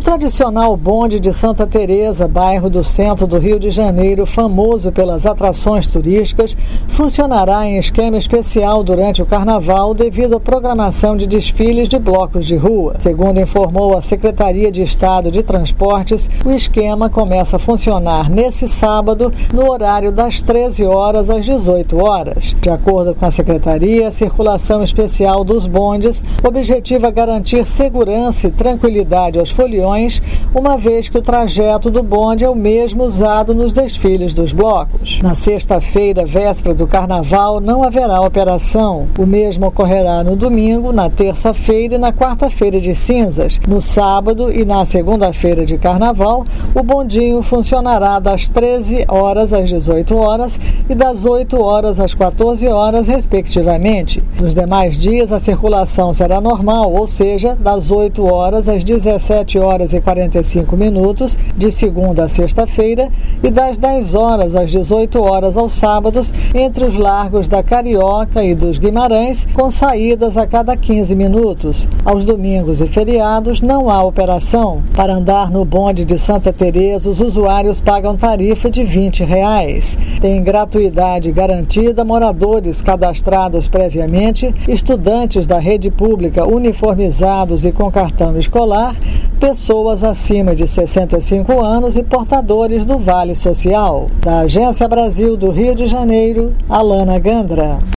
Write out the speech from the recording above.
tradicional bonde de Santa Teresa, bairro do centro do Rio de Janeiro, famoso pelas atrações turísticas, funcionará em esquema especial durante o Carnaval devido à programação de desfiles de blocos de rua. Segundo informou a Secretaria de Estado de Transportes, o esquema começa a funcionar nesse sábado, no horário das 13 horas às 18 horas. De acordo com a Secretaria, a circulação especial dos bondes objetiva garantir segurança e tranquilidade aos foliões, uma vez que o trajeto do bonde é o mesmo usado nos desfiles dos blocos. Na sexta-feira, véspera do Carnaval, não haverá operação. O mesmo ocorrerá no domingo, na terça-feira e na quarta-feira de cinzas. No sábado e na segunda-feira de Carnaval, o bondinho funcionará das 13 horas às 18 horas e das 8 horas às 14 horas, respectivamente. Nos demais dias, a circulação será normal, ou seja, das 8 horas às 17 horas e 45 minutos, de segunda a sexta-feira, e das 10 horas às 18 horas aos sábados, entre os largos da Carioca e dos Guimarães, com saídas a cada 15 minutos. Aos domingos e feriados, não há operação. Para andar no bonde de Santa Teresa, os usuários pagam tarifa de R$20. Tem gratuidade garantida moradores cadastrados previamente, estudantes da rede pública uniformizados e com cartão escolar, pessoas acima de 65 anos e portadores do Vale Social. Da Agência Brasil do Rio de Janeiro, Alana Gandra.